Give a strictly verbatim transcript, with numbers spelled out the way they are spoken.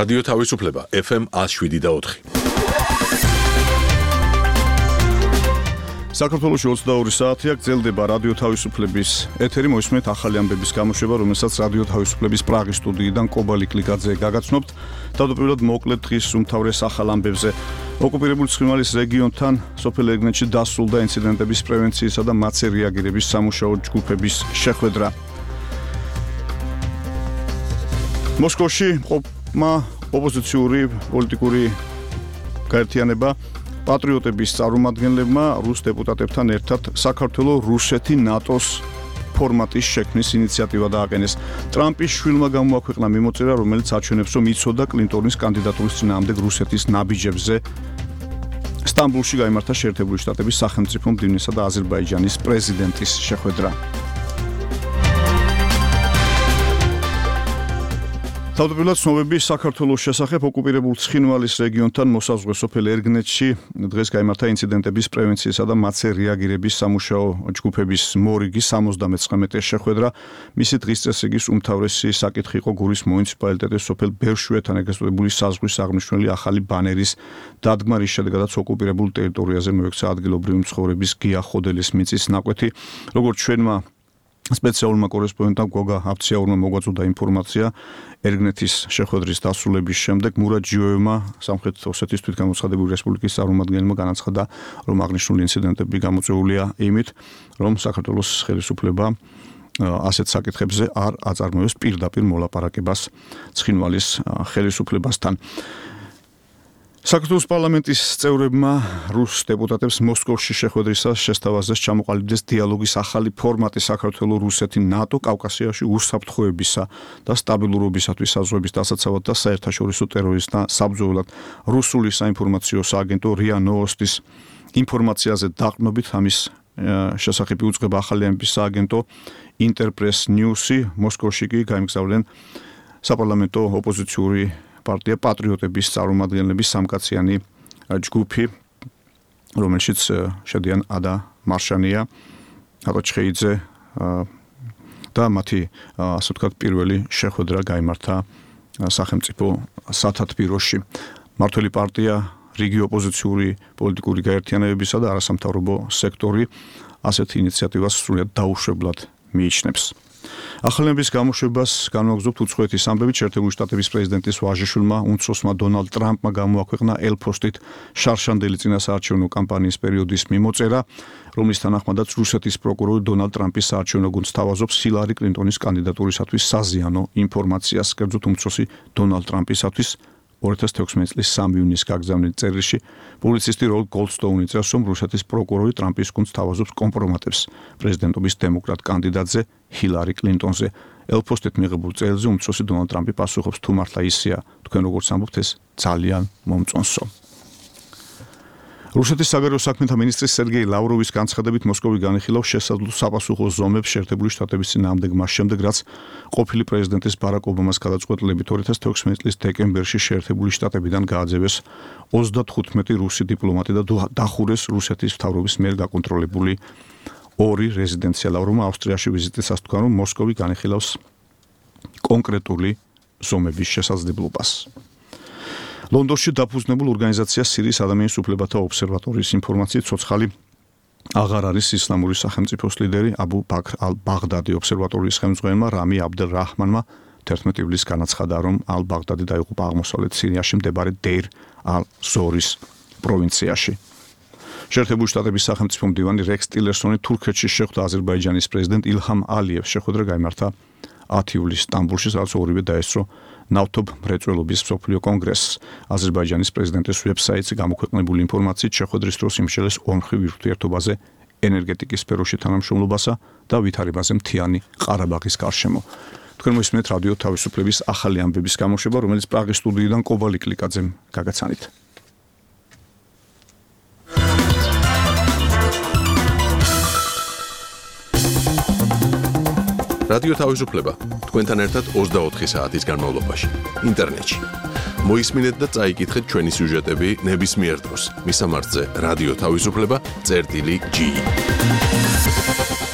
რადიო თავისუფლება ეფ ემ one oh seven და four. საქართველოში ოცდაორი საათია გრძელდება რადიო თავისუფლების ეთერი. მოისმენთ ახალი ამბების გამოშვება, რომელსაც რადიო თავისუფლების პრაღის სტუდიიდან კობალი კლიკაძე გაგაცნობთ. თავდაპირველად მოკლედ დღის უმთავრეს ახალ ამბებზე. ოკუპირებული ცხინვალის რეგიონთან სოფელ ერგნეთში დასრულდა ინციდენტების პრევენციისა და მათზე რეაგირების სამუშაო ჯგუფების შეხვედრა. მოსკოვში ყოფმა ოპოზიციური პოლიტიკური გაერთიანება პატრიოტების წარმომადგენლებმა რუს დეპუტატებთან ერთად საქართველოს რუსეთი ნატოს ფორმატის შექმნის ინიციატივა დააყენეს. ტრამპის შვილმა გამოაქვეყნა მიმოწერა, რომელიც აჩვენებს, რომ იცოდა კლინტონის კანდიდატურის წინააღმდეგ რუსეთის ნაბიჯებზე. სტამბულში გაიმართა შეერთებული შტატების სახელმწიფო მდივნისა და აზერბაიჯანის პრეზიდენტის შეხვედრა. თავდაპირველად ცნობები საქართველოს შესახებ ოკუპირებულ ცხინვალის რეგიონთან მოსაზღვრე სოფელ ერგნეთში დღეს გაიმართა ინციდენტების პრევენციისა და მათზე რეაგირების სამუშაო ჯგუფების მორიგი სამოცდამეცხრამეტე შეხვედრა. მისი დღის წესრიგის უმთავრესი საკითხი იყო გურის მუნიციპალიტეტის სოფელ ბერშვეთან ეგრესტებული საზღვრის აღნიშნული ახალი ბანერის დადგმა, რის შედეგადაც ოკუპირებულ ტერიტორიაზე მოექცა ადგილობრივი მცხოვრების გია ხოდელის მიწის ნაკვეთი. როგორც ჩვენმა სპეციალურმა კორესპონდენტამ გოგა აფციაურმა მოგვაწოდა ინფორმაცია, ერგნეთის შეხვედრის დასრულების შემდეგ მურად ჯიოევმა სამხრეთ ოსეთის თვითგამოცხადებული რესპუბლიკის წარმომადგენელმა განაცხადა, რომ აღნიშნული ინციდენტები გამოწვეულია იმით, რომ საქართველოს ხელისუფლება ასეთ საკითხებზე არ აწარმოებს პირდაპირ მოლაპარაკებას ცხინვალის ხელისუფლებასთან. საქართველოს პარლამენტის წევრებმა რუს დეპუტატებს მოსკოვში შეხვედრისას შესთავაზეს ჩამოყალიბდეს დიალოგის ახალი ფორმატი საქართველოს რუსეთი ნატო კავკასიაში უსაფრთხოებისა და სტაბილურობისათვის საზღვრების დასაცავად და საერთაშორისო ტერორიზმთან საბრძოლველად. რუსული საინფორმაციო სააგენტო რია ნოვოსტის ინფორმაციაზე დაყრდნობით ამის შესახებ იუწყება ახალი ამბების სააგენტო ინტერპრეს ნიუსი. მოსკოვში კი გაემგზავრნენ საპარლამენტო ოპოზიციური პარტია პატრიოტების წარმომადგენლების სამკაციანი ჯგუფი, რომელშიც შედიან ადა მარშანია, აბა ჩხეიძე და მათი ასე ვთქვათ პირველი შეხვედრა გაიმართა სახელმწიფო სათათბიროში. მართველი პარტია, რიგი ოპოზიციური პოლიტიკური გაერთიანებებისა და არასამთავრობო სექტორი ასეთ ინიციატივას სრულად დაუშვებლად მიიჩნევს. ახალების გამოშვებას განვაგრძობთ უცხოეთის ამბებით. შეერთებული შტატების პრეზიდენტის ვაჟიშვილმა უმცროსმა დონალდ ტრამპმა გამოაქვეყნა ელფოსტით შარშანდელი წინასაარჩევნო კამპანიის პერიოდის მიმოწერა, რომლის თანახმადაც რუსეთის პროკურორი დონალდ ტრამპის საარჩევნო გუნდს თავაზობს ჰილარი კლინტონის კანდიდატურისათვის საზიანო ინფორმაციას. კერძოდ უმცროსი დონალდ ტრამპისათვის ორი ათას თექვსმეტი წლის სამი ივნისს გაგზავნილ წერილში პუბლიცისტი როლ გოლდსტოუნი წერს, რომ რუსეთის პროკურორი ტრამპის გუნდს თავაზობს კომპრომატებს პრეზიდენტობის დემოკრატ კანდიდატზე ჰილარი კლინტონზე. ელფოსტით მიღებულ წერილზე უმცროსი დონალდ ტრამპი პასუხობს, თუ მართლა ისეა, თქვენ როგორც ამბობთ, ეს ძალიან მომწონსო. რუსეთის საგარეო საქმეთა მინისტრის სერგეი ლავროვის განცხადებით მოსკოვი განიხილავს შესაძლო საპასუხო ზომებს შეერთებული შტატების წინააღმდეგ მას შემდეგ, რაც ყოფილი პრეზიდენტის ბარაკ ობამას გადაწყვეტილებით ორი ათას თექვსმეტი წლის დეკემბერში შეერთებული შტატებიდან გააძევეს ოცდათხუთმეტი რუსი დიპლომატი და დახურეს რუსეთის მთავრობის მიერ გაკონტროლებული ორი რეზიდენცია. ლავროვმა ავსტრიაში ვიზიტისას თქვა, რომ მოსკოვი განიხილავს კონკრეტული ზომების შესაძლებლობას. ლონდონში დაფუძნებულ ორგანიზაცია სირიის ადამიანის უფლებათა ობსერვატორიის ინფორმაციით ცოცხალი აღარ არის ისლამური სახელმწიფოს ლიდერი აბუ ბაქრ ალ-ბაღდადი. ობსერვატორიის ხელმძღვანელმა რამი აბდელ-რაჰმანმა თერთმეტი ივლისს განაცხადა, რომ ალ-ბაღდადი დაიღუპა აღმოსავლეთ სირიაში მდებარე დეირ ალ-ზორის პროვინციაში. შეერთებული შტატების სახელმწიფო მდივანი რექს ტილერსონი თურქეთში შეხვდა აზერბაიჯანის პრეზიდენტ ილჰამ ალიევს. შეხვედრა გაიმართა ათი ივლისს სტამბულში, სადაც ორივე დაესწრო ნავთობ მრეწველობის მსოფლიო კონგრესს. აზერბაიჯანის პრეზიდენტის ვებსაიტზე გამოქვეყნებული ინფორმაციით შეხვედრის დროს იმსჯელეს ორმხრივ ურთიერთობაზე, ენერგეტიკის სფეროში თანამშრომლობასა და ვითარებაზე მთიანი ყარაბაღის გარშემო. თქვენ მოისმენთ რადიო თავისუფლების ახალი ამბების გამოშვება, რომელიც პრაღის სტუდიიდან კობალი კლიკაძემ გაგაცანით. რადიო თავისუფლება თქვენთან ერთად ოცდაოთხი საათის განმავლობაში ინტერნეტში. მოისმინეთ და წაიკითხეთ ჩვენი სიუჟეტები ნებისმიერ დროს. მისამართზე რადიო თავისუფლება წერტილი ჯი.